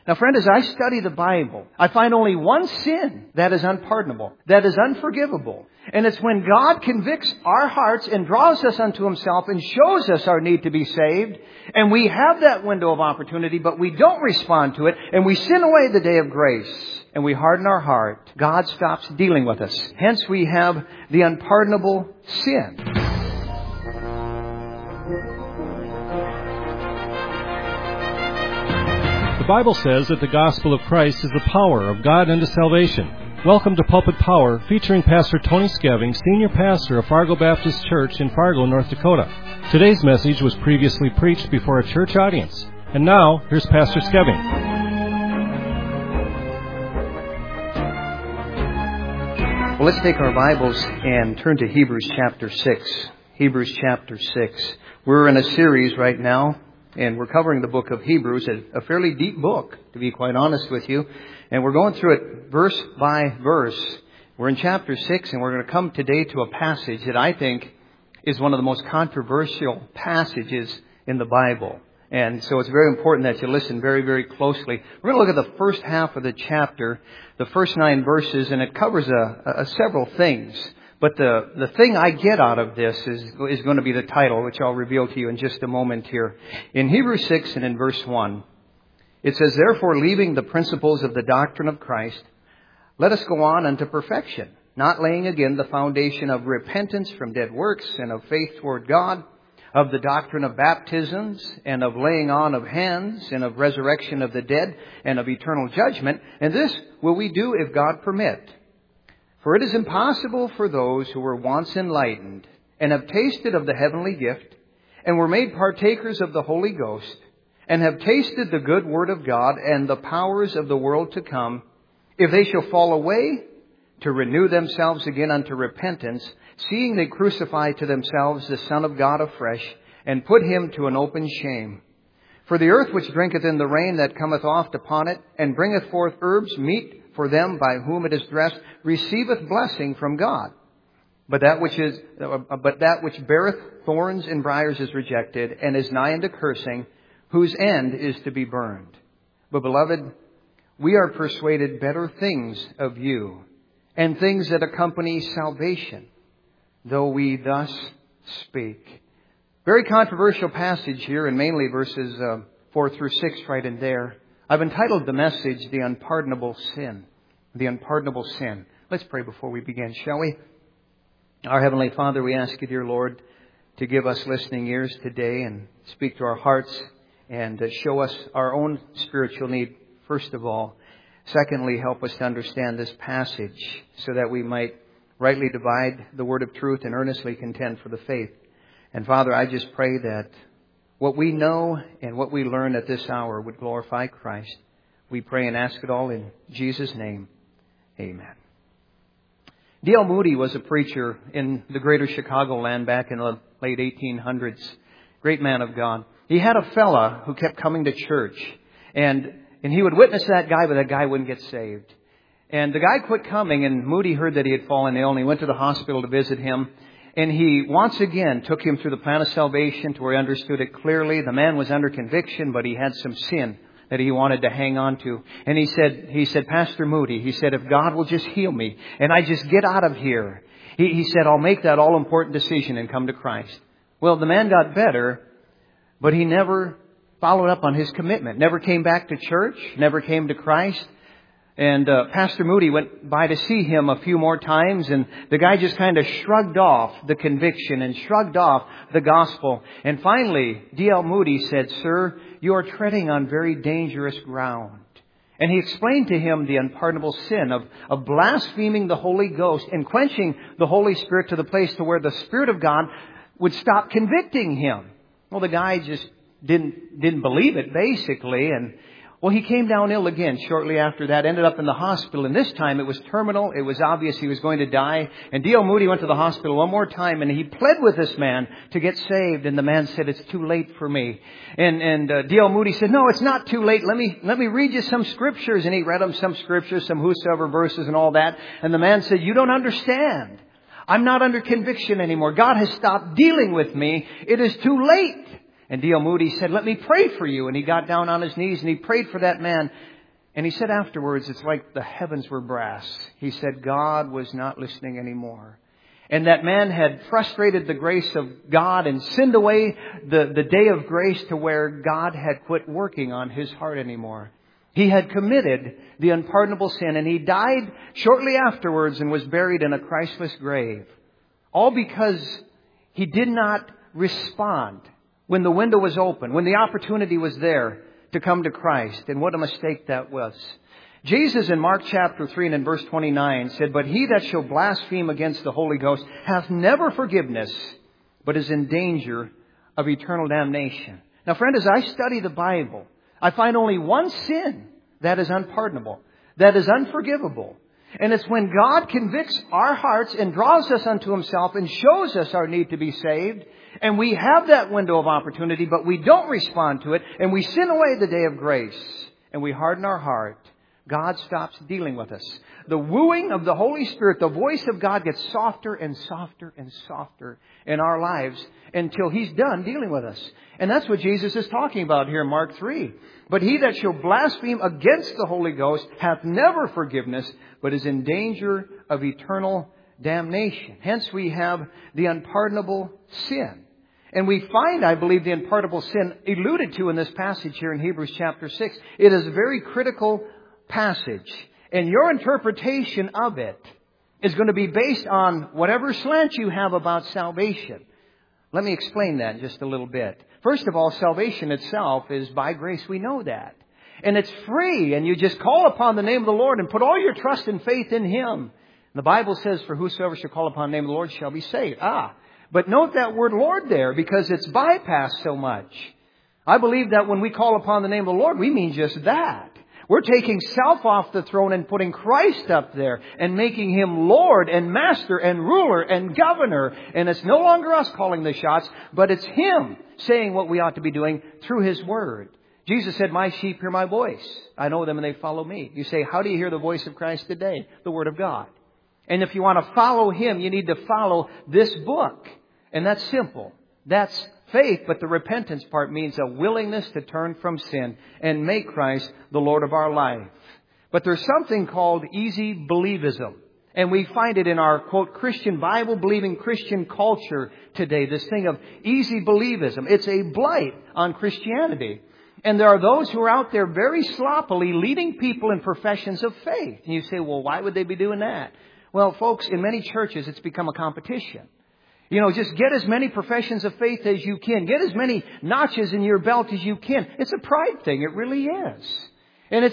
Now, friend, as I study the Bible, I find only one sin that is unpardonable, that is unforgivable. And it's when God convicts our hearts and draws us unto Himself and shows us our need to be saved. And we have that window of opportunity, but we don't respond to it. And we sin away the day of grace. And we harden our heart. God stops dealing with us. Hence, we have the unpardonable sin. The Bible says that the gospel of Christ is the power of God unto salvation. Welcome to Pulpit Power, featuring Pastor Tony Skeving, Senior Pastor of Fargo Baptist Church in Fargo, North Dakota. Today's message was previously preached before a church audience. And now, here's Pastor Skeving. Well, let's take our Bibles and turn to Hebrews chapter 6. Hebrews chapter 6. We're in a series right now. And we're covering the book of Hebrews, a fairly deep book, to be quite honest with you. And we're going through it verse by verse. We're in chapter 6, and we're going to come today to a passage that I think is one of the most controversial passages in the Bible. And so it's very important that you listen very, very closely. We're going to look at the first half of the chapter, the first 9 verses, and it covers several things. But the thing I get out of this is going to be the title, which I'll reveal to you in just a moment here. In Hebrews 6 and in verse 1, it says, "Therefore, leaving the principles of the doctrine of Christ, let us go on unto perfection, not laying again the foundation of repentance from dead works and of faith toward God, of the doctrine of baptisms and of laying on of hands and of resurrection of the dead and of eternal judgment. And this will we do if God permit. For it is impossible for those who were once enlightened and have tasted of the heavenly gift and were made partakers of the Holy Ghost and have tasted the good word of God and the powers of the world to come, if they shall fall away, to renew themselves again unto repentance, seeing they crucify to themselves the Son of God afresh and put Him to an open shame. For the earth which drinketh in the rain that cometh oft upon it and bringeth forth herbs meet for them by whom it is dressed, receiveth blessing from God. But that which beareth thorns and briars is rejected, and is nigh unto cursing, whose end is to be burned. But beloved, we are persuaded better things of you, and things that accompany salvation, though we thus speak." Very controversial passage here, and mainly verses 4 through 6 right in there. I've entitled the message, "The Unpardonable Sin." The unpardonable sin. Let's pray before we begin, shall we? Our Heavenly Father, we ask you, dear Lord, to give us listening ears today and speak to our hearts and show us our own spiritual need, first of all. Secondly, help us to understand this passage so that we might rightly divide the word of truth and earnestly contend for the faith. And Father, I just pray that what we know and what we learn at this hour would glorify Christ. We pray and ask it all in Jesus' name. Amen. D.L. Moody was a preacher in the greater Chicagoland back in the late 1800s. Great man of God. He had a fella who kept coming to church. And he would witness that guy, but that guy wouldn't get saved. And the guy quit coming, and Moody heard that he had fallen ill, and he went to the hospital to visit him. And he once again took him through the plan of salvation to where he understood it clearly. The man was under conviction, but he had some sin that he wanted to hang on to. And he said, "Pastor Moody," he said, "if God will just heal me and I just get out of here," he said, "I'll make that all-important decision and come to Christ." Well, the man got better, but he never followed up on his commitment. Never came back to church, never came to Christ. And Pastor Moody went by to see him a few more times, and the guy just kind of shrugged off the conviction and shrugged off the gospel. And finally, D.L. Moody said, "Sir, you are treading on very dangerous ground." And he explained to him the unpardonable sin of blaspheming the Holy Ghost and quenching the Holy Spirit to the place to where the Spirit of God would stop convicting him. Well, the guy just didn't believe it, basically, and well, he came down ill again shortly after that, ended up in the hospital, and this time it was terminal. It was obvious he was going to die. And D.L. Moody went to the hospital one more time, and he pled with this man to get saved, and the man said, "It's too late for me." And D.L. Moody said, "No, it's not too late. Let me read you some scriptures." And he read him some scriptures, some whosoever verses and all that. And the man said, "You don't understand. I'm not under conviction anymore. God has stopped dealing with me. It is too late." And D.L. Moody said, "Let me pray for you." And he got down on his knees and he prayed for that man. And he said afterwards, it's like the heavens were brass. He said God was not listening anymore. And that man had frustrated the grace of God and sinned away the day of grace to where God had quit working on his heart anymore. He had committed the unpardonable sin, and he died shortly afterwards and was buried in a Christless grave. All because he did not respond when the window was open, when the opportunity was there to come to Christ. And what a mistake that was. Jesus in Mark chapter 3 and in verse 29 said, "But he that shall blaspheme against the Holy Ghost hath never forgiveness, but is in danger of eternal damnation." Now, friend, as I study the Bible, I find only one sin that is unpardonable, that is unforgivable. And it's when God convicts our hearts and draws us unto Himself and shows us our need to be saved. And we have that window of opportunity, but we don't respond to it. And we sin away the day of grace. And we harden our heart. God stops dealing with us. The wooing of the Holy Spirit, the voice of God gets softer and softer and softer in our lives until He's done dealing with us. And that's what Jesus is talking about here in Mark 3. "But he that shall blaspheme against the Holy Ghost hath never forgiveness, but is in danger of eternal damnation." Hence we have the unpardonable sin. And we find, I believe, the unpardonable sin alluded to in this passage here in Hebrews chapter 6. It is a very critical passage. And your interpretation of it is going to be based on whatever slant you have about salvation. Let me explain that in just a little bit. First of all, salvation itself is by grace. We know that. And it's free. And you just call upon the name of the Lord and put all your trust and faith in Him. The Bible says, "For whosoever shall call upon the name of the Lord shall be saved." But note that word Lord there, because it's bypassed so much. I believe that when we call upon the name of the Lord, we mean just that. We're taking self off the throne and putting Christ up there and making Him Lord and Master and Ruler and Governor. And it's no longer us calling the shots, but it's Him saying what we ought to be doing through His Word. Jesus said, "My sheep hear my voice. I know them and they follow me." You say, how do you hear the voice of Christ today? The Word of God. And if you want to follow Him, you need to follow this book. And that's simple. That's faith, but the repentance part means a willingness to turn from sin and make Christ the Lord of our life. But there's something called easy believism. And we find it in our, quote, Christian, Bible-believing Christian culture today, this thing of easy believism. It's a blight on Christianity. And there are those who are out there very sloppily leading people in professions of faith. And you say, well, why would they be doing that? Well, folks, in many churches, it's become a competition. You know, just get as many professions of faith as you can. Get as many notches in your belt as you can. It's a pride thing. It really is. And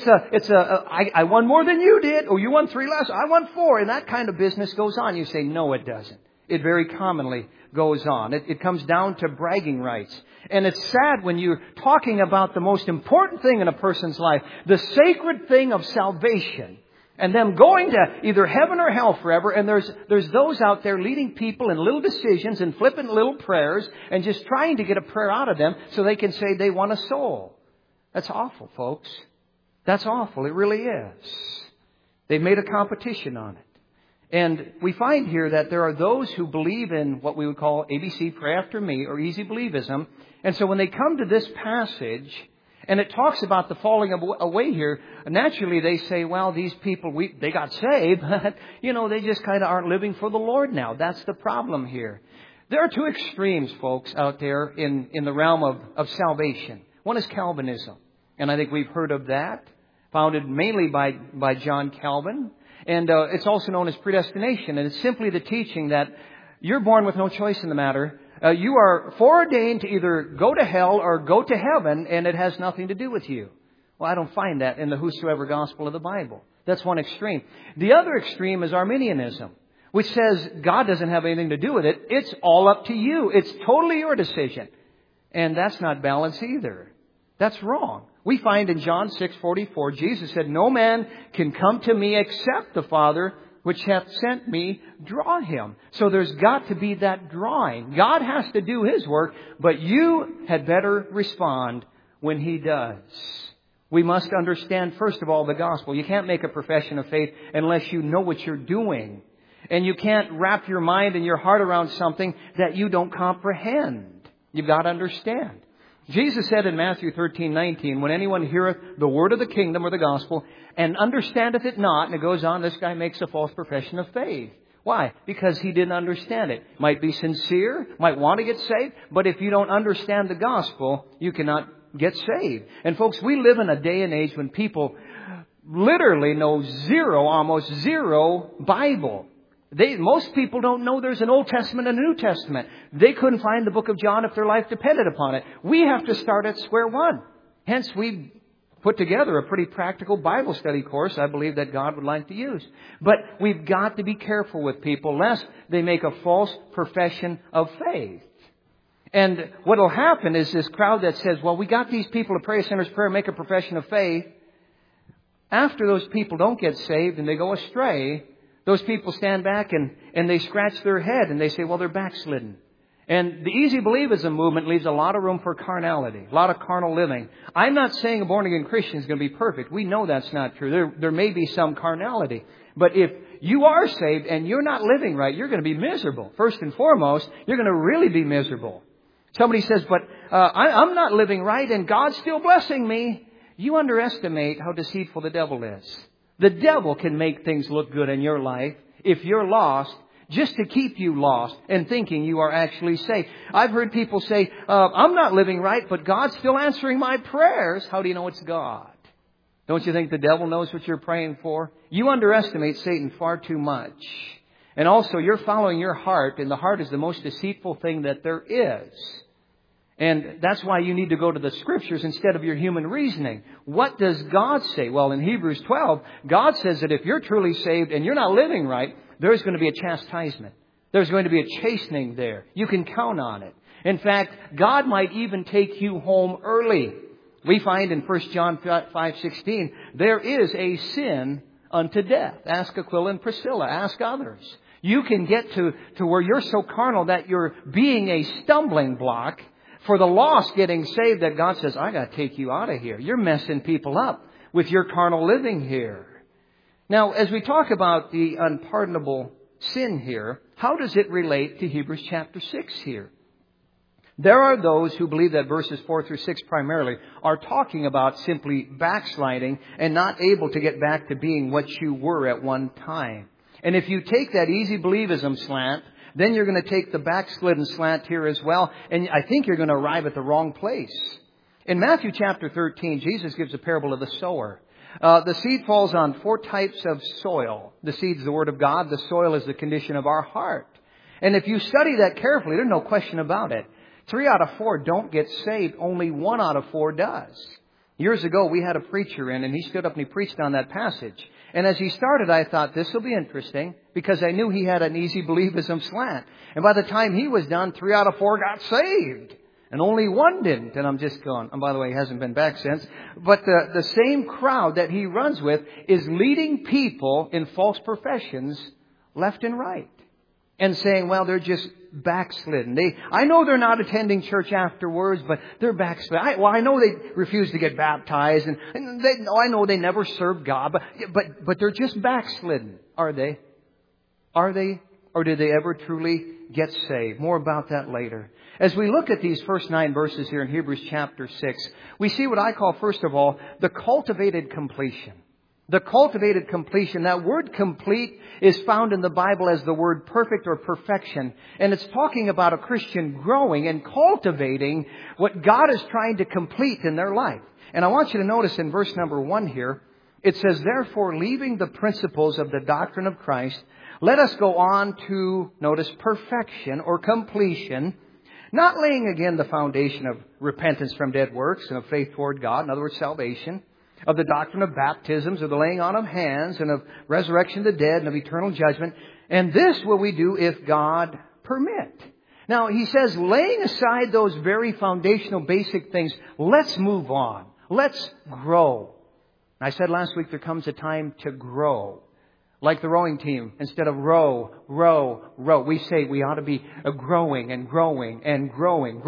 I won more than you did. Or you won 3 less. I won 4. And that kind of business goes on. You say, no, it doesn't. It very commonly goes on. It comes down to bragging rights. And it's sad when you're talking about the most important thing in a person's life, the sacred thing of salvation, and them going to either heaven or hell forever. And there's those out there leading people in little decisions and flippant little prayers and just trying to get a prayer out of them so they can say they want a soul. That's awful, folks. That's awful. It really is. They've made a competition on it. And we find here that there are those who believe in what we would call ABC, pray after me, or easy believism. And so when they come to this passage, and it talks about the falling away here, naturally they say, well, these people, they got saved, but, they just kind of aren't living for the Lord now. That's the problem here. There are 2 extremes, folks, out there in the realm of salvation. One is Calvinism. And I think we've heard of that, founded mainly by John Calvin. And it's also known as predestination. And it's simply the teaching that you're born with no choice in the matter. You are foreordained to either go to hell or go to heaven, and it has nothing to do with you. Well, I don't find that in the whosoever gospel of the Bible. That's one extreme. The other extreme is Arminianism, which says God doesn't have anything to do with it. It's all up to you. It's totally your decision. And that's not balance either. That's wrong. We find in John 6:44, Jesus said, "No man can come to me except the Father which hath sent me draw him." So there's got to be that drawing. God has to do His work, but you had better respond when He does. We must understand, first of all, the gospel. You can't make a profession of faith unless you know what you're doing. And you can't wrap your mind and your heart around something that you don't comprehend. You've got to understand. Jesus said in Matthew 13:19, when anyone heareth the word of the kingdom or the gospel and understandeth it not, and it goes on, this guy makes a false profession of faith. Why? Because he didn't understand it. Might be sincere, might want to get saved, but if you don't understand the gospel, you cannot get saved. And folks, we live in a day and age when people literally know almost zero Bible. Most people don't know there's an Old Testament and a New Testament. They couldn't find the book of John if their life depended upon it. We have to start at square one. Hence, we put together a pretty practical Bible study course I believe that God would like to use. But we've got to be careful with people lest they make a false profession of faith. And what will happen is this crowd that says, well, we got these people to pray a sinner's prayer, make a profession of faith. After those people don't get saved and they go astray, those people stand back and they scratch their head and they say, well, they're backslidden. And the easy believism movement leaves a lot of room for carnality, a lot of carnal living. I'm not saying a born-again Christian is going to be perfect. We know that's not true. There may be some carnality. But if you are saved and you're not living right, you're going to be miserable. First and foremost, you're going to really be miserable. Somebody says, but I'm not living right and God's still blessing me. You underestimate how deceitful the devil is. The devil can make things look good in your life if you're lost, just to keep you lost and thinking you are actually saved. I've heard people say, I'm not living right, but God's still answering my prayers. How do you know it's God? Don't you think the devil knows what you're praying for? You underestimate Satan far too much. And also, you're following your heart, and the heart is the most deceitful thing that there is. And that's why you need to go to the Scriptures instead of your human reasoning. What does God say? Well, in Hebrews 12, God says that if you're truly saved and you're not living right, there's going to be a chastisement. There's going to be a chastening there. You can count on it. In fact, God might even take you home early. We find in 1 John 5:16, there is a sin unto death. Ask Aquila and Priscilla. Ask others. You can get to where you're so carnal that you're being a stumbling block for the lost getting saved, that God says, I got to take you out of here. You're messing people up with your carnal living here. Now, as we talk about the unpardonable sin here, how does it relate to Hebrews chapter 6 here? There are those who believe that verses 4 through 6 primarily are talking about simply backsliding and not able to get back to being what you were at one time. And if you take that easy believism slant, then you're going to take the backslidden slant here as well, and I think you're going to arrive at the wrong place. In Matthew chapter 13, Jesus gives a parable of the sower. The seed falls on 4 types of soil. The seed is the Word of God. The soil is the condition of our heart. And if you study that carefully, there's no question about it. 3 out of 4 don't get saved. Only 1 out of 4 does. Years ago, we had a preacher in, and he stood up and he preached on that passage. And as he started, I thought, this will be interesting, because I knew he had an easy believism slant. And by the time he was done, 3 out of 4 got saved. And only 1 didn't. And I'm just going, and by the way, he hasn't been back since. But the same crowd that he runs with is leading people in false professions left and right. And saying, well, they're just backslidden. I know they're not attending church afterwards, but they're backslidden. I know they refuse to get baptized, and I know they never served God, but they're just backslidden. Are they? Are they? Or did they ever truly get saved? More about that later. As we look at these first 9 verses here in Hebrews chapter 6, we see what I call, first of all, the cultivated completion. The cultivated completion. That word complete is found in the Bible as the word perfect or perfection. And it's talking about a Christian growing and cultivating what God is trying to complete in their life. And I want you to notice in verse number 1 here, it says, therefore, leaving the principles of the doctrine of Christ, let us go on to, notice, perfection or completion, not laying again the foundation of repentance from dead works and of faith toward God, in other words, salvation, of the doctrine of baptisms, of the laying on of hands, and of resurrection of the dead, and of eternal judgment. And this will we do if God permit. Now, he says, laying aside those very foundational basic things, let's move on. Let's grow. I said last week there comes a time to grow. Like the rowing team, instead of row, row, row, we say we ought to be growing and growing and growing,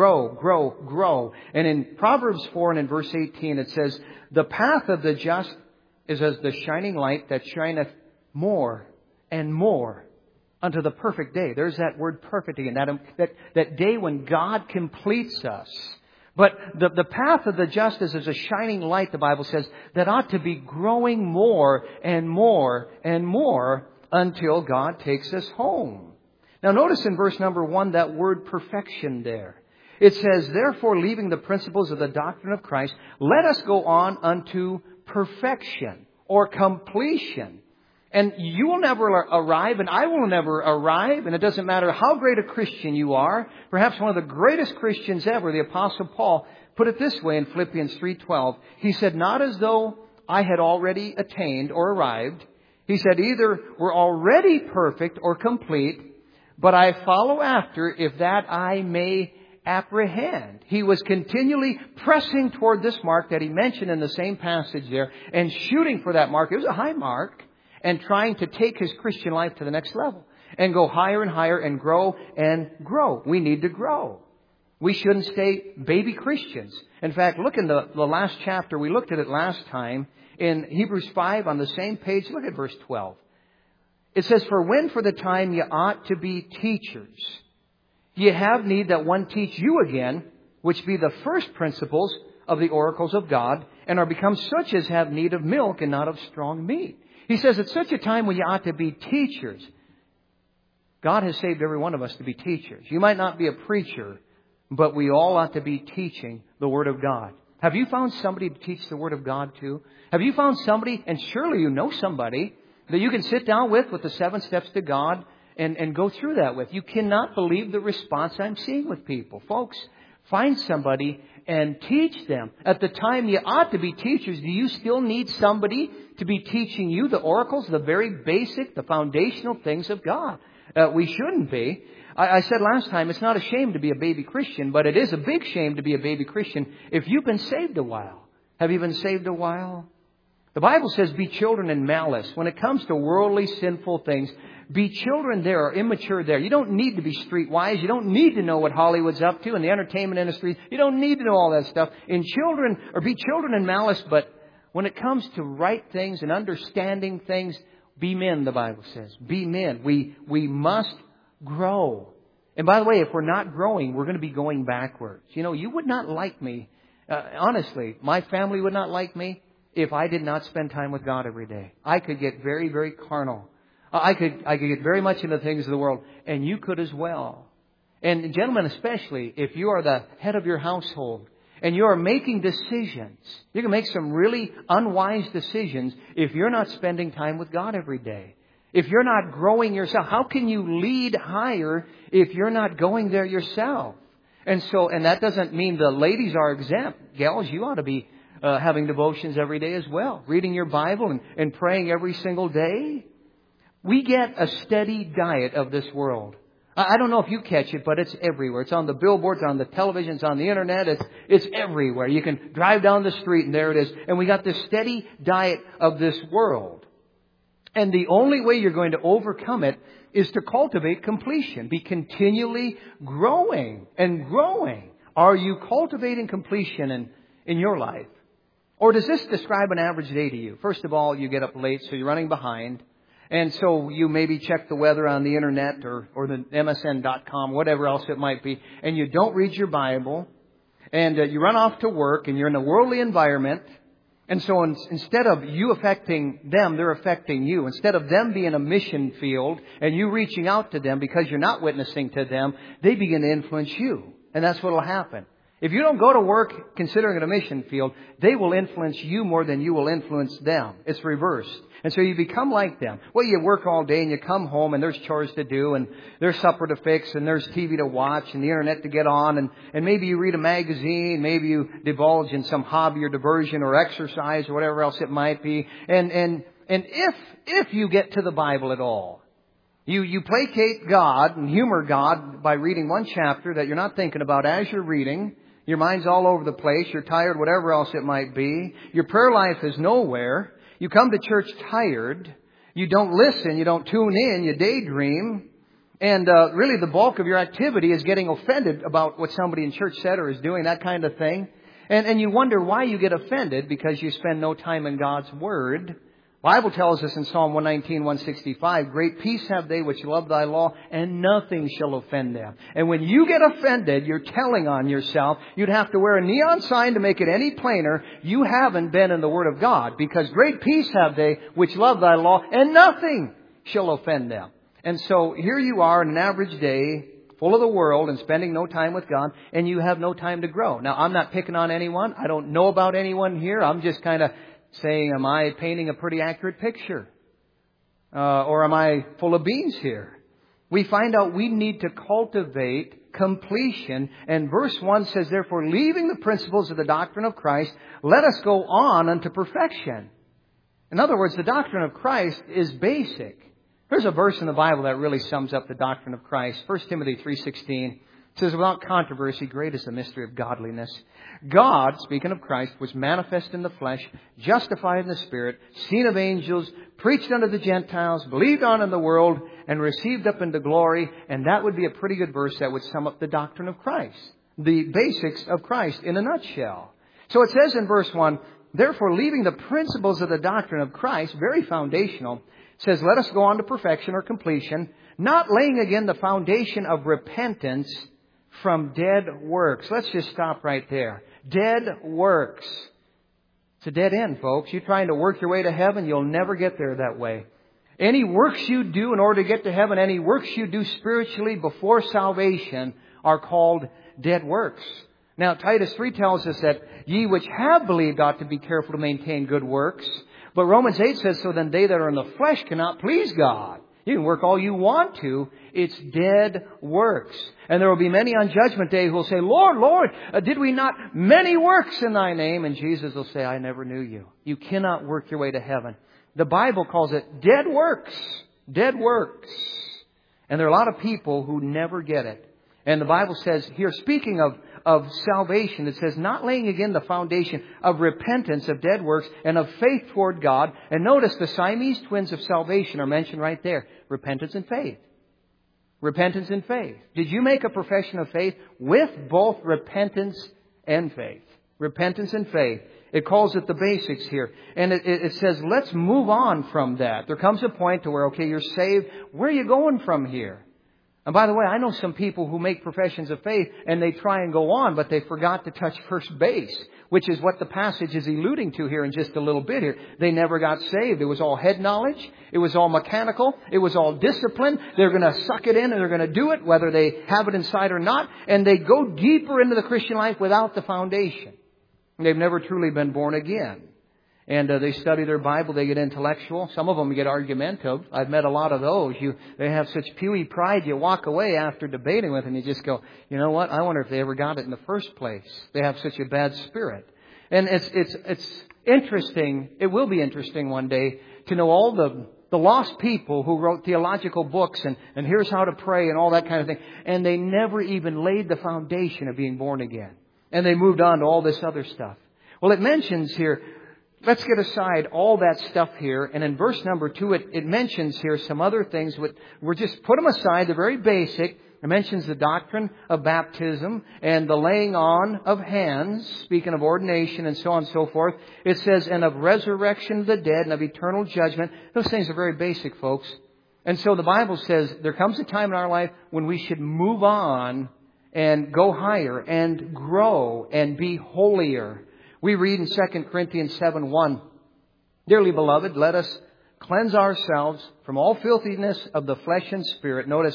grow. And in Proverbs 4 and in verse 18 it says, the path of the just is as the shining light that shineth more and more unto the perfect day. There's that word perfect again, that day when God completes us. But the path of the just is a shining light, the Bible says, that ought to be growing more and more and more until God takes us home. Now notice in verse number 1 that word perfection there. It says, therefore, leaving the principles of the doctrine of Christ, let us go on unto perfection or completion. And you will never arrive, and I will never arrive, and it doesn't matter how great a Christian you are. Perhaps one of the greatest Christians ever, the Apostle Paul, put it this way in Philippians 3:12. He said, not as though I had already attained or arrived. He said, either we're already perfect or complete, but I follow after if that I may apprehend. He was continually pressing toward this mark that he mentioned in the same passage there and shooting for that mark. It was a high mark. And trying to take his Christian life to the next level. And go higher and higher and grow and grow. We need to grow. We shouldn't stay baby Christians. In fact, look in the last chapter. We looked at it last time. In Hebrews 5 on the same page. Look at verse 12. It says, for when for the time ye ought to be teachers, ye have need that one teach you again, which be the first principles of the oracles of God, and are become such as have need of milk and not of strong meat. He says, at such a time when you ought to be teachers. God has saved every one of us to be teachers. You might not be a preacher, but we all ought to be teaching the Word of God. Have you found somebody to teach the Word of God to? Have you found somebody, and surely you know somebody, that you can sit down with the 7 steps to God and go through that with? You cannot believe the response I'm seeing with people. Folks, find somebody and teach them. At the time you ought to be teachers, do you still need somebody to be teaching you the oracles, the very basic, the foundational things of God? We shouldn't be. I said last time, it's not a shame to be a baby Christian, but it is a big shame to be a baby Christian if you've been saved a while. Have you been saved a while? The Bible says, be children in malice. When it comes to worldly, sinful things, be children there or immature there. You don't need to be streetwise. You don't need to know what Hollywood's up to in the entertainment industry. You don't need to know all that stuff. Be children in malice, but when it comes to right things and understanding things, be men, the Bible says. Be men. We must grow. And by the way, if we're not growing, we're going to be going backwards. You know, you would not like me. Honestly, my family would not like me if I did not spend time with God every day. I could get very, very carnal. I could get very much into things of the world, and you could as well. And gentlemen, especially if you are the head of your household and you are making decisions, you can make some really unwise decisions if you're not spending time with God every day. If you're not growing yourself, how can you lead higher if you're not going there yourself? And that doesn't mean the ladies are exempt. Gals, you ought to be having devotions every day as well, reading your Bible and praying every single day. We get a steady diet of this world. I don't know if you catch it, but it's everywhere. It's on the billboards, on the television, it's on the internet. It's everywhere. You can drive down the street and there it is. And we got this steady diet of this world. And the only way you're going to overcome it is to cultivate completion. Be continually growing and growing. Are you cultivating completion in your life? Or does this describe an average day to you? First of all, you get up late, so you're running behind. And so you maybe check the weather on the internet or the MSN.com, whatever else it might be. And you don't read your Bible. And you run off to work and you're in a worldly environment. And so instead of you affecting them, they're affecting you. Instead of them being a mission field and you reaching out to them because you're not witnessing to them, they begin to influence you. And that's what will happen. If you don't go to work considering it a mission field, they will influence you more than you will influence them. It's reversed. And so you become like them. Well, you work all day and you come home and there's chores to do and there's supper to fix and there's TV to watch and the internet to get on and maybe you read a magazine, maybe you divulge in some hobby or diversion or exercise or whatever else it might be. And if you get to the Bible at all, you placate God and humor God by reading one chapter that you're not thinking about as you're reading. Your mind's all over the place. You're tired, whatever else it might be. Your prayer life is nowhere. You come to church tired. You don't listen. You don't tune in. You daydream. And really the bulk of your activity is getting offended about what somebody in church said or is doing, that kind of thing. And you wonder why you get offended because you spend no time in God's Word. Bible tells us in Psalm 119, 165, great peace have they which love thy law, and nothing shall offend them. And when you get offended, you're telling on yourself. You'd have to wear a neon sign to make it any plainer. You haven't been in the Word of God, because great peace have they which love thy law, and nothing shall offend them. And so here you are on an average day, full of the world and spending no time with God, and you have no time to grow. Now, I'm not picking on anyone. I don't know about anyone here. I'm just kind of saying, am I painting a pretty accurate picture? Or am I full of beans here? We find out we need to cultivate completion. And verse 1 says, therefore, leaving the principles of the doctrine of Christ, let us go on unto perfection. In other words, the doctrine of Christ is basic. There's a verse in the Bible that really sums up the doctrine of Christ. 1 Timothy 3:16. It says, without controversy, great is the mystery of godliness. God, speaking of Christ, was manifest in the flesh, justified in the Spirit, seen of angels, preached unto the Gentiles, believed on in the world, and received up into glory. And that would be a pretty good verse that would sum up the doctrine of Christ. The basics of Christ in a nutshell. So it says in verse 1, therefore, leaving the principles of the doctrine of Christ, very foundational, says, let us go on to perfection or completion, not laying again the foundation of repentance from dead works. Let's just stop right there. Dead works. It's a dead end, folks. You're trying to work your way to heaven, you'll never get there that way. Any works you do in order to get to heaven, any works you do spiritually before salvation are called dead works. Now, Titus 3 tells us that ye which have believed ought to be careful to maintain good works. But Romans 8 says, so then they that are in the flesh cannot please God. You can work all you want to. It's dead works. And there will be many on Judgment Day who will say, Lord, Lord, did we not many works in thy name? And Jesus will say, I never knew you. You cannot work your way to heaven. The Bible calls it dead works. Dead works. And there are a lot of people who never get it. And the Bible says here, speaking of salvation, it says, not laying again the foundation of repentance of dead works and of faith toward God. And notice the Siamese twins of salvation are mentioned right there. Repentance and faith. Repentance and faith. Did you make a profession of faith with both repentance and faith? Repentance and faith. It calls it the basics here. And it says, let's move on from that. There comes a point to where, okay, you're saved. Where are you going from here? And by the way, I know some people who make professions of faith and they try and go on, but they forgot to touch first base, which is what the passage is alluding to here in just a little bit here. They never got saved. It was all head knowledge. It was all mechanical. It was all discipline. They're going to suck it in and they're going to do it, whether they have it inside or not. And they go deeper into the Christian life without the foundation. They've never truly been born again. And they study their Bible. They get intellectual. Some of them get argumentative. I've met a lot of those. They have such pewy pride. You walk away after debating with them. You just go, you know what? I wonder if they ever got it in the first place. They have such a bad spirit. And it's interesting. It will be interesting one day to know all the lost people who wrote theological books and here's how to pray and all that kind of thing. And they never even laid the foundation of being born again. And they moved on to all this other stuff. Well, it mentions here, let's get aside all that stuff here. And in verse number 2, it mentions here some other things. We're just put them aside. They're very basic. It mentions the doctrine of baptism and the laying on of hands, speaking of ordination and so on and so forth. It says, and of resurrection of the dead and of eternal judgment. Those things are very basic, folks. And so the Bible says there comes a time in our life when we should move on and go higher and grow and be holier. We read in 2 Corinthians 7:1, dearly beloved, let us cleanse ourselves from all filthiness of the flesh and spirit. Notice,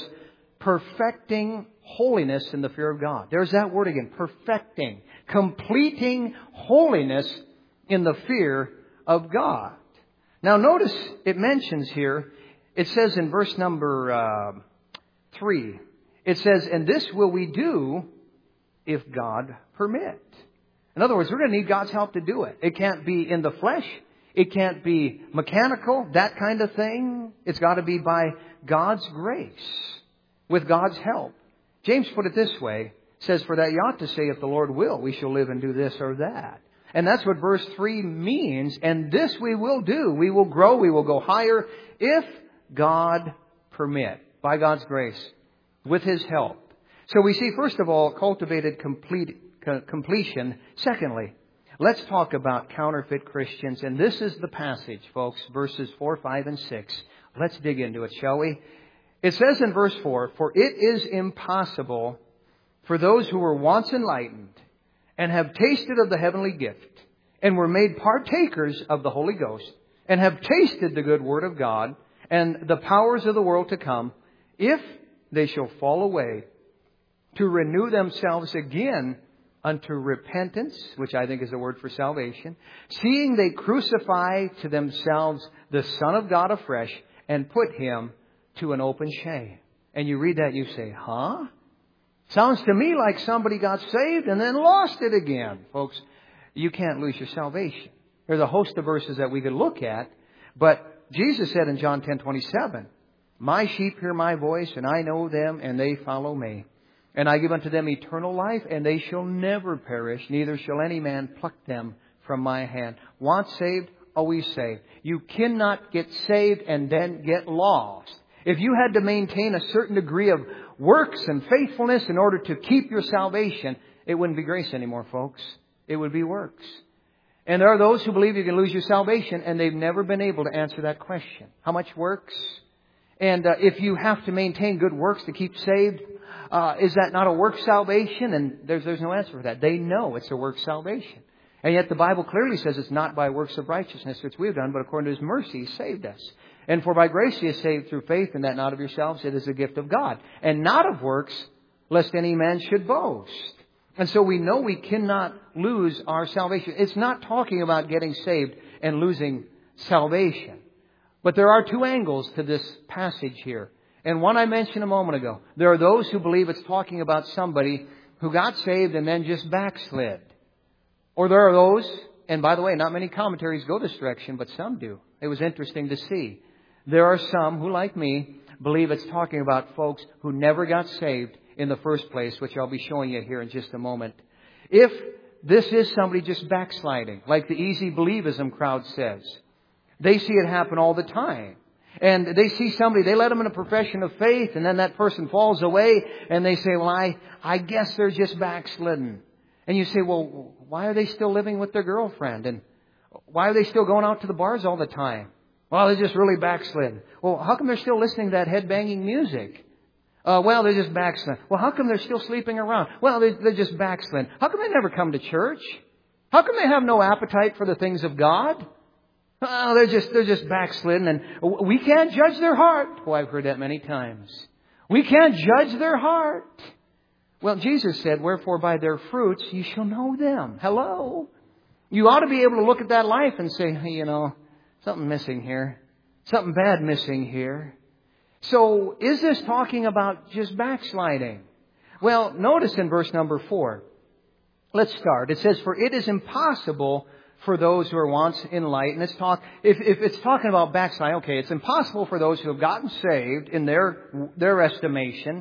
perfecting holiness in the fear of God. There's that word again, perfecting, completing holiness in the fear of God. Now notice it mentions here, it says in verse number 3, it says, and this will we do if God permit. In other words, we're going to need God's help to do it. It can't be in the flesh. It can't be mechanical, that kind of thing. It's got to be by God's grace, with God's help. James put it this way, says, for that you ought to say, if the Lord will, we shall live and do this or that. And that's what verse 3 means. And this we will do. We will grow. We will go higher if God permit, by God's grace, with His help. So we see, first of all, cultivated completion. Secondly, Let's talk about counterfeit Christians. And this is the passage, folks, verses 4, 5, and 6. Let's dig into it, shall we? It says in verse 4, "For it is impossible for those who were once enlightened and have tasted of the heavenly gift and were made partakers of the Holy Ghost and have tasted the good word of God and the powers of the world to come, if they shall fall away, to renew themselves again unto repentance," which I think is a word for salvation, "seeing they crucify to themselves the Son of God afresh and put Him to an open shame." And you read that and you say, huh? Sounds to me like somebody got saved and then lost it again. Folks, you can't lose your salvation. There's a host of verses that we could look at, but Jesus said in John 10:27, "My sheep hear my voice, and I know them, and they follow me. And I give unto them eternal life, and they shall never perish, neither shall any man pluck them from my hand." Once saved, always saved. You cannot get saved and then get lost. If you had to maintain a certain degree of works and faithfulness in order to keep your salvation, it wouldn't be grace anymore, folks. It would be works. And there are those who believe you can lose your salvation, and they've never been able to answer that question. How much works? And if you have to maintain good works to keep saved, is that not a work salvation? And there's no answer for that. They know it's a work salvation. And yet the Bible clearly says it's not by works of righteousness which we have done, but according to His mercy He saved us. And for by grace He is saved through faith, and that not of yourselves, it is a gift of God. And not of works, lest any man should boast. And so we know we cannot lose our salvation. It's not talking about getting saved and losing salvation. But there are two angles to this passage here. And one I mentioned a moment ago. There are those who believe it's talking about somebody who got saved and then just backslid. Or there are those, and by the way, not many commentaries go this direction, but some do. It was interesting to see. There are some who, like me, believe it's talking about folks who never got saved in the first place, which I'll be showing you here in just a moment. If this is somebody just backsliding, like the easy believism crowd says, they see it happen all the time. And they see somebody, they let them in a profession of faith, and then that person falls away, and they say, well, I guess they're just backslidden. And you say, well, why are they still living with their girlfriend? And why are they still going out to the bars all the time? Well, they're just really backslidden. Well, how come they're still listening to that head-banging music? Well, they're just backslidden. Well, how come they're still sleeping around? Well, they're just backslidden. How come they never come to church? How come they have no appetite for the things of God? Oh, they're just backslidden, and we can't judge their heart. Oh, I've heard that many times. We can't judge their heart. Well, Jesus said, "Wherefore by their fruits ye shall know them." Hello. You ought to be able to look at that life and say, hey, something missing here. Something bad missing here. So, is this talking about just backsliding? Well, notice in verse number 4. Let's start. It says, "For it is impossible for those who are once enlightened." If it's talking about backsliding, okay, it's impossible for those who have gotten saved in their estimation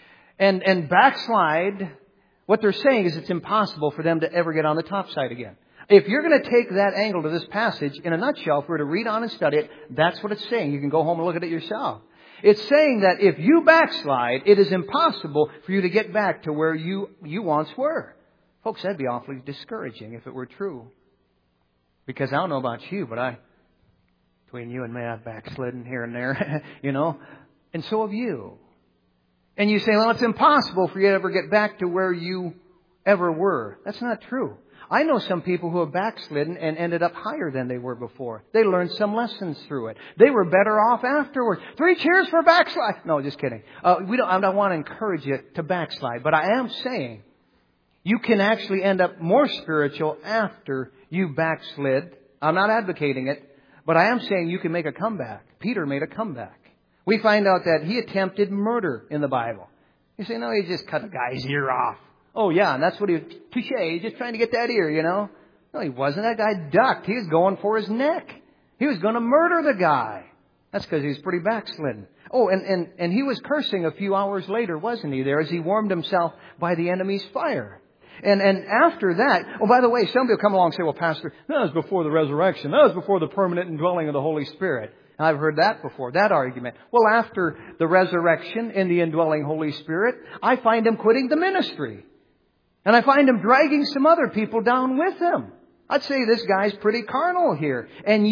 and backslide. What they're saying is it's impossible for them to ever get on the top side again. If you're going to take that angle to this passage, in a nutshell, if we were to read on and study it, that's what it's saying. You can go home and look at it yourself. It's saying that if you backslide, it is impossible for you to get back to where you once were. Folks, that'd be awfully discouraging if it were true. Because I don't know about you, but between you and me, I've backslidden here and there, and so have you. And you say, well, it's impossible for you to ever get back to where you ever were. That's not true. I know some people who have backslidden and ended up higher than they were before. They learned some lessons through it. They were better off afterwards. 3 cheers for backslide. No, just kidding. I don't want to encourage you to backslide, but I am saying you can actually end up more spiritual after you backslid. I'm not advocating it, but I am saying you can make a comeback. Peter made a comeback. We find out that he attempted murder in the Bible. You say, no, he just cut a guy's ear off. Oh, yeah, and that's what touche, he's just trying to get that ear, No, he wasn't. That guy ducked. He was going for his neck. He was going to murder the guy. That's because he was pretty backslidden. Oh, and he was cursing a few hours later, wasn't he, there, as he warmed himself by the enemy's fire. And after that, oh, by the way, somebody will come along and say, well, Pastor, that was before the resurrection. That was before the permanent indwelling of the Holy Spirit. I've heard that before, that argument. Well, after the resurrection and the indwelling Holy Spirit, I find him quitting the ministry. And I find him dragging some other people down with him. I'd say this guy's pretty carnal here. And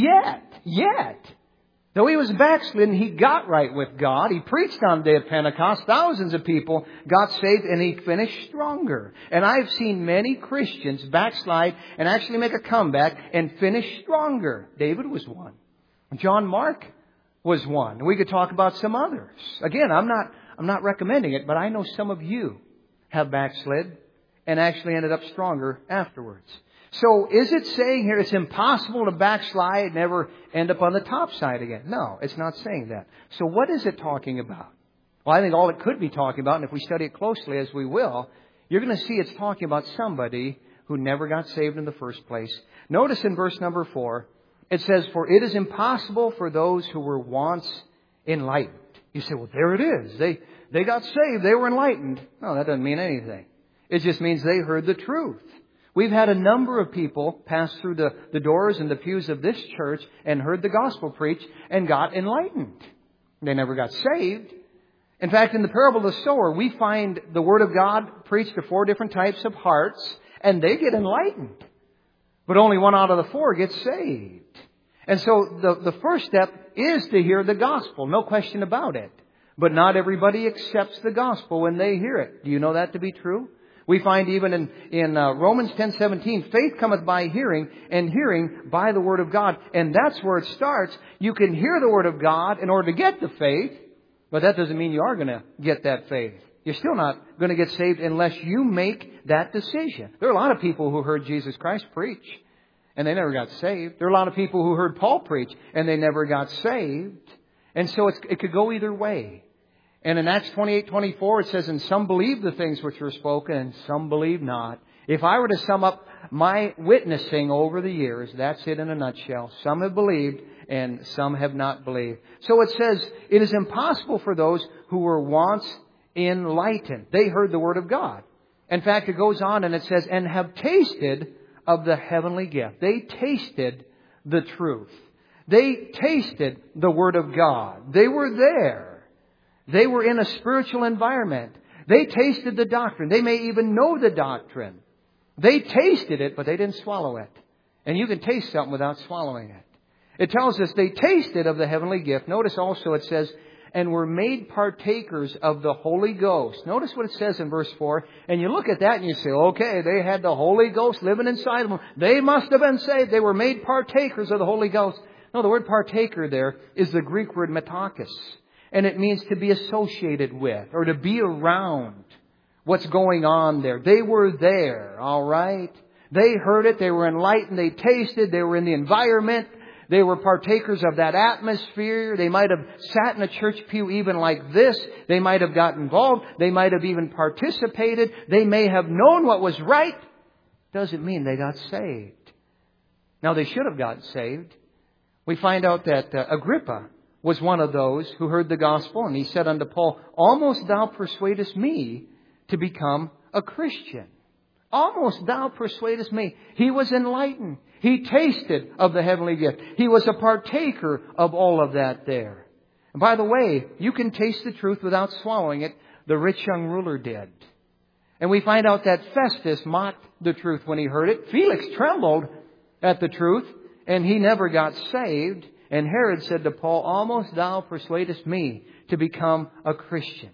yet, though he was backslidden, he got right with God. He preached on the day of Pentecost. Thousands of people got saved, and he finished stronger. And I've seen many Christians backslide and actually make a comeback and finish stronger. David was one. John Mark was one. We could talk about some others. Again, I'm not recommending it, but I know some of you have backslid and actually ended up stronger afterwards. So is it saying here it's impossible to backslide and never end up on the top side again? No, it's not saying that. So what is it talking about? Well, I think all it could be talking about, and if we study it closely as we will, you're going to see it's talking about somebody who never got saved in the first place. Notice in verse number 4, it says, "For it is impossible for those who were once enlightened." You say, well, there it is. They got saved. They were enlightened. No, that doesn't mean anything. It just means they heard the truth. We've had a number of people pass through the doors and the pews of this church and heard the gospel preached and got enlightened. They never got saved. In fact, in the parable of the sower, we find the Word of God preached to 4 different types of hearts, and they get enlightened. But only 1 out of the 4 gets saved. And so the first step is to hear the gospel, no question about it. But not everybody accepts the gospel when they hear it. Do you know that to be true? We find even in Romans 10:17, faith cometh by hearing, and hearing by the Word of God. And that's where it starts. You can hear the Word of God in order to get the faith, but that doesn't mean you are going to get that faith. You're still not going to get saved unless you make that decision. There are a lot of people who heard Jesus Christ preach, and they never got saved. There are a lot of people who heard Paul preach, and they never got saved. And so it could go either way. And in Acts 28:24, it says, "And some believed the things which were spoken, and some believed not." If I were to sum up my witnessing over the years, that's it in a nutshell. Some have believed, and some have not believed. So it says, it is impossible for those who were once enlightened. They heard the Word of God. In fact, it goes on and it says, "And have tasted of the heavenly gift." They tasted the truth. They tasted the Word of God. They were there. They were in a spiritual environment. They tasted the doctrine. They may even know the doctrine. They tasted it, but they didn't swallow it. And you can taste something without swallowing it. It tells us they tasted of the heavenly gift. Notice also it says, "And were made partakers of the Holy Ghost." Notice what it says in verse 4. And you look at that and you say, okay, they had the Holy Ghost living inside of them. They must have been saved. They were made partakers of the Holy Ghost. No, the word partaker there is the Greek word metokos. And it means to be associated with or to be around what's going on there. They were there, all right? They heard it. They were enlightened. They tasted. They were in the environment. They were partakers of that atmosphere. They might have sat in a church pew even like this. They might have got involved. They might have even participated. They may have known what was right. Doesn't mean they got saved. Now, they should have gotten saved. We find out that Agrippa was one of those who heard the gospel, and he said unto Paul, "Almost thou persuadest me to become a Christian." Almost thou persuadest me. He was enlightened. He tasted of the heavenly gift. He was a partaker of all of that there. And by the way, you can taste the truth without swallowing it. The rich young ruler did. And we find out that Festus mocked the truth when he heard it. Felix trembled at the truth, and he never got saved. And Herod said to Paul, "Almost thou persuadest me to become a Christian."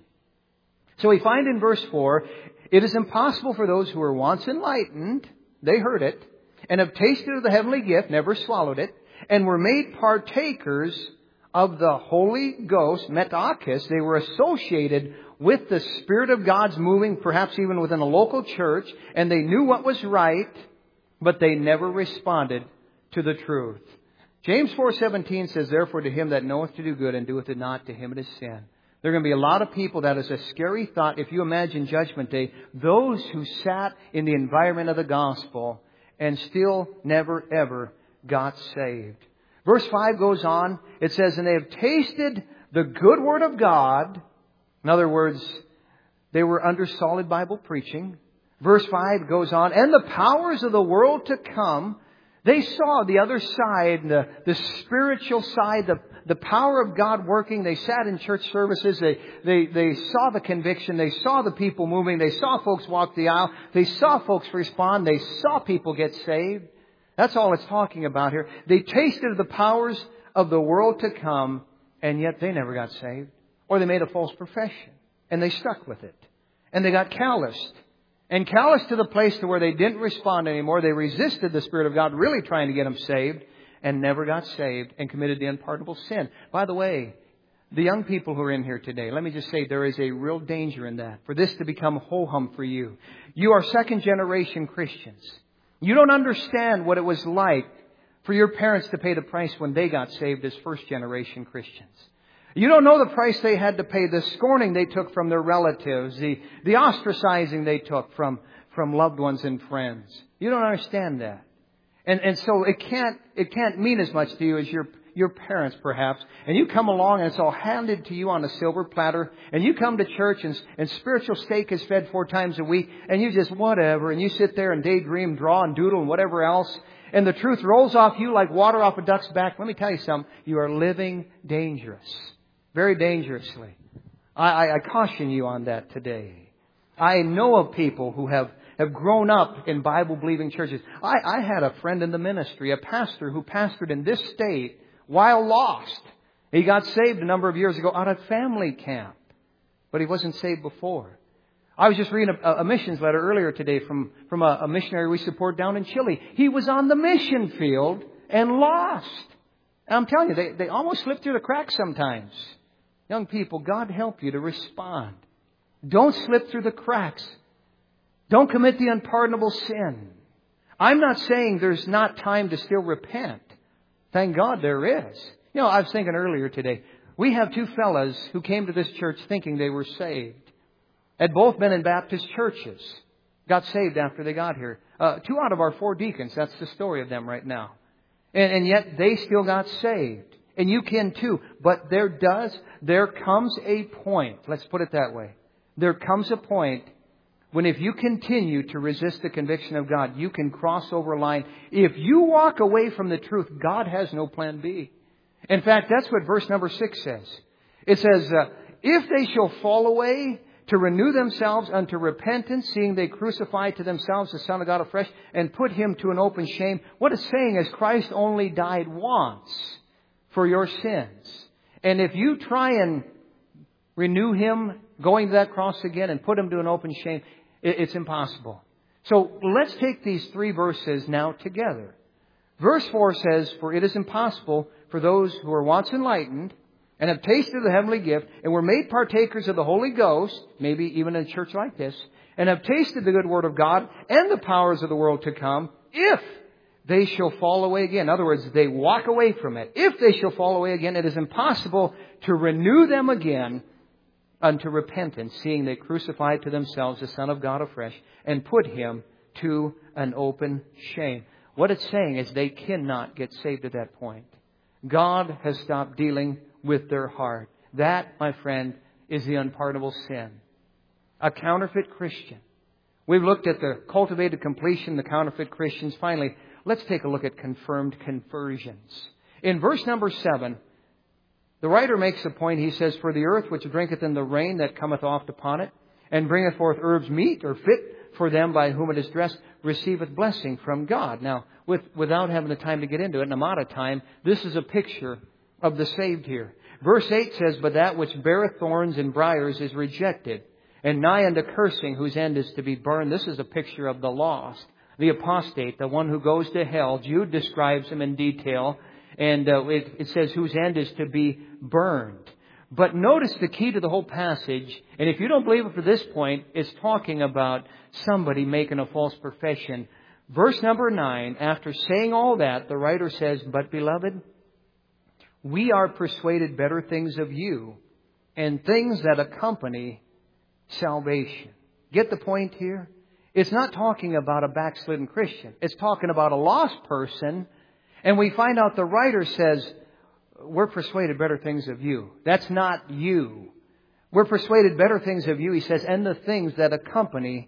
So we find in verse 4, it is impossible for those who were once enlightened, they heard it, and have tasted of the heavenly gift, never swallowed it, and were made partakers of the Holy Ghost, metokos. They were associated with the Spirit of God's moving, perhaps even within a local church, and they knew what was right, but they never responded to the truth. James 4:17 says, "Therefore to him that knoweth to do good and doeth it not, to him it is sin." There are going to be a lot of people that is a scary thought. If you imagine Judgment Day, those who sat in the environment of the gospel and still never ever got saved. Verse 5 goes on. It says, "And they have tasted the good word of God." In other words, they were under solid Bible preaching. Verse 5 goes on, "And the powers of the world to come." They saw the other side, the spiritual side, the power of God working. They sat in church services. They saw the conviction. They saw the people moving. They saw folks walk the aisle. They saw folks respond. They saw people get saved. That's all it's talking about here. They tasted of the powers of the world to come, and yet they never got saved. Or they made a false profession, and they stuck with it. And they got calloused. And calloused to the place to where they didn't respond anymore. They resisted the Spirit of God, really trying to get them saved, and never got saved and committed the unpardonable sin. By the way, the young people who are in here today, let me just say there is a real danger in that. For this to become ho-hum for you. You are second-generation Christians. You don't understand what it was like for your parents to pay the price when they got saved as first-generation Christians. You don't know the price they had to pay, the scorning they took from their relatives, the ostracizing they took from loved ones and friends. You don't understand that. And so it can't mean as much to you as your parents perhaps. And you come along and it's all handed to you on a silver platter. And you come to church and spiritual steak is fed 4 times a week. And you just whatever. And you sit there and daydream, draw and doodle and whatever else. And the truth rolls off you like water off a duck's back. Let me tell you something. You are living dangerous. Very dangerously. I caution you on that today. I know of people who have grown up in Bible-believing churches. I had a friend in the ministry, a pastor who pastored in this state while lost. He got saved a number of years ago out of family camp. But he wasn't saved before. I was just reading a missions letter earlier today from a missionary we support down in Chile. He was on the mission field and lost. And I'm telling you, they almost slip through the cracks sometimes. Young people, God help you to respond. Don't slip through the cracks. Don't commit the unpardonable sin. I'm not saying there's not time to still repent. Thank God there is. You know, I was thinking earlier today, we have 2 fellas who came to this church thinking they were saved. Had both been in Baptist churches. Got saved after they got here. 2 out of our 4 deacons, that's the story of them right now. And yet they still got saved. And you can too. But there comes a point, let's put it that way. There comes a point when if you continue to resist the conviction of God, you can cross over a line. If you walk away from the truth, God has no plan B. In fact, that's what verse number 6 says. It says, if they shall fall away, to renew themselves unto repentance, seeing they crucify to themselves the Son of God afresh, and put Him to an open shame. What it's saying is Christ only died once for your sins. And if you try and renew Him going to that cross again and put Him to an open shame, it's impossible. So let's take these 3 verses now together. Verse 4 says, for it is impossible for those who are once enlightened and have tasted the heavenly gift and were made partakers of the Holy Ghost, maybe even in a church like this, and have tasted the good word of God and the powers of the world to come, if they shall fall away again. In other words, they walk away from it. If they shall fall away again, it is impossible to renew them again unto repentance, seeing they crucified to themselves the Son of God afresh and put Him to an open shame. What it's saying is they cannot get saved at that point. God has stopped dealing with their heart. That, my friend, is the unpardonable sin. A counterfeit Christian. We've looked at the cultivated completion, the counterfeit Christians. Finally, let's take a look at confirmed conversions. In verse number 7, the writer makes a point. He says, for the earth which drinketh in the rain that cometh oft upon it, and bringeth forth herbs meet or fit for them by whom it is dressed, receiveth blessing from God. Now, without having the time to get into it, and I'm out of time, this is a picture of the saved here. Verse 8 says, but that which beareth thorns and briars is rejected, and nigh unto cursing, whose end is to be burned. This is a picture of the lost, the apostate, the one who goes to hell. Jude describes him in detail, and it says whose end is to be burned. But notice the key to the whole passage, and if you don't believe it for this point, it's talking about somebody making a false profession. Verse number 9, after saying all that, the writer says, but beloved, we are persuaded better things of you, and things that accompany salvation. Get the point here? It's not talking about a backslidden Christian. It's talking about a lost person. And we find out the writer says, we're persuaded better things of you. That's not you. We're persuaded better things of you, he says, and the things that accompany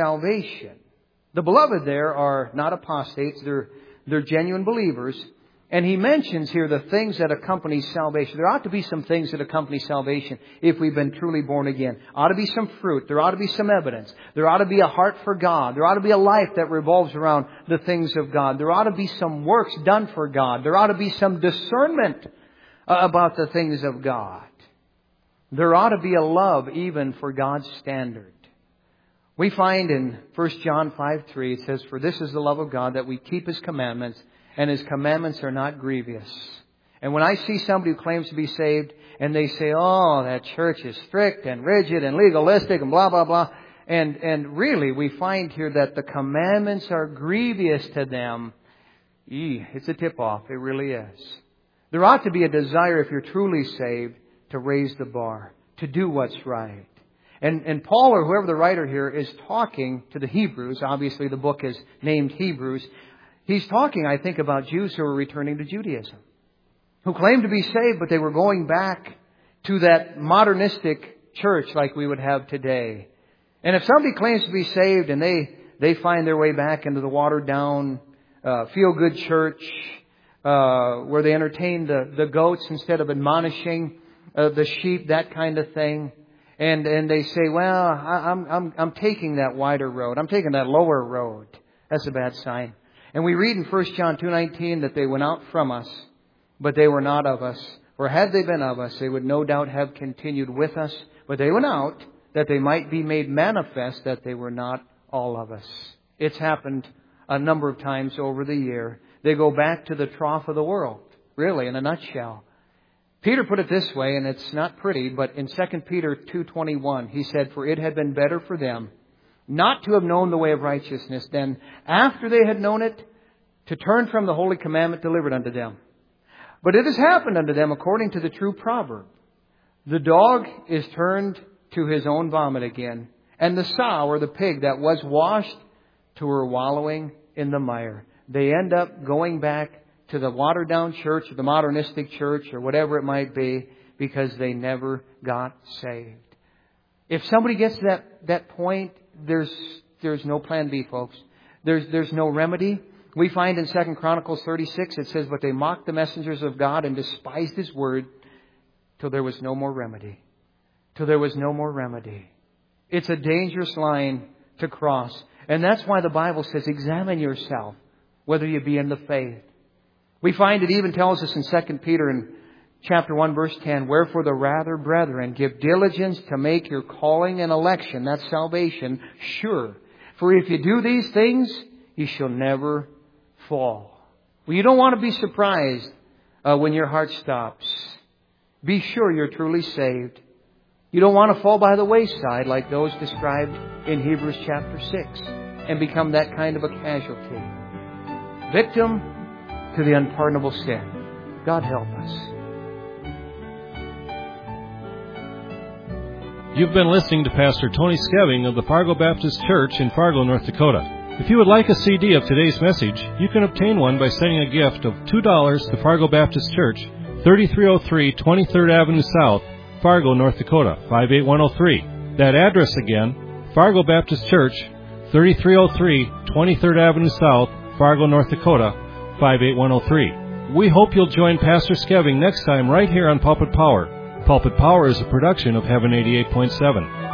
salvation. The beloved there are not apostates. They're genuine believers. And he mentions here the things that accompany salvation. There ought to be some things that accompany salvation if we've been truly born again. Ought to be some fruit. There ought to be some evidence. There ought to be a heart for God. There ought to be a life that revolves around the things of God. There ought to be some works done for God. There ought to be some discernment about the things of God. There ought to be a love even for God's standard. We find in 1 John 5:3, it says, "For this is the love of God, that we keep His commandments, and His commandments are not grievous." And when I see somebody who claims to be saved, and they say, "Oh, that church is strict and rigid and legalistic and blah, blah, blah," and really we find here that the commandments are grievous to them, it's a tip-off. It really is. There ought to be a desire, if you're truly saved, to raise the bar, to do what's right. And Paul, or whoever the writer here, is talking to the Hebrews. Obviously, the book is named Hebrews. He's talking, I think, about Jews who were returning to Judaism, who claimed to be saved, but they were going back to that modernistic church like we would have today. And if somebody claims to be saved and they find their way back into the watered-down, feel-good church, where they entertain the goats instead of admonishing the sheep, that kind of thing. And they say, "Well, I'm taking that wider road. I'm taking that lower road." That's a bad sign. And we read in 1 John 2:19 that they went out from us, but they were not of us. For had they been of us, they would no doubt have continued with us. But they went out that they might be made manifest that they were not all of us. It's happened a number of times over the year. They go back to the trough of the world, really, in a nutshell. Peter put it this way, and it's not pretty, but in 2 Peter 2:21, he said, "For it had been better for them not to have known the way of righteousness than, after they had known it, to turn from the holy commandment delivered unto them. But it has happened unto them according to the true proverb. The dog is turned to his own vomit again, and the sow or the pig that was washed to her wallowing in the mire." They end up going back to the watered-down church or the modernistic church or whatever it might be because they never got saved. If somebody gets to that point, there's no plan B, folks. There's no remedy. We find in 2 Chronicles 36, it says, "But they mocked the messengers of God and despised His word till there was no more remedy." Till there was no more remedy. It's a dangerous line to cross. And that's why the Bible says, examine yourself, whether you be in the faith. We find it even tells us in 2 Peter in chapter 1, verse 10, "Wherefore the rather, brethren, give diligence to make your calling and election," that's salvation, "sure. For if you do these things, you shall never fall." Well, you don't want to be surprised when your heart stops. Be sure you're truly saved. You don't want to fall by the wayside like those described in Hebrews chapter 6 and become that kind of a casualty. Victim to the unpardonable sin. God help us. You've been listening to Pastor Tony Skeving of the Fargo Baptist Church in Fargo, North Dakota. If you would like a CD of today's message, you can obtain one by sending a gift of $2 to Fargo Baptist Church, 3303 23rd Avenue South, Fargo, North Dakota, 58103. That address again, Fargo Baptist Church, 3303 23rd Avenue South, Fargo, North Dakota, 58103. We hope you'll join Pastor Skeving next time right here on Pulpit Power. Pulpit Power is a production of Heaven 88.7.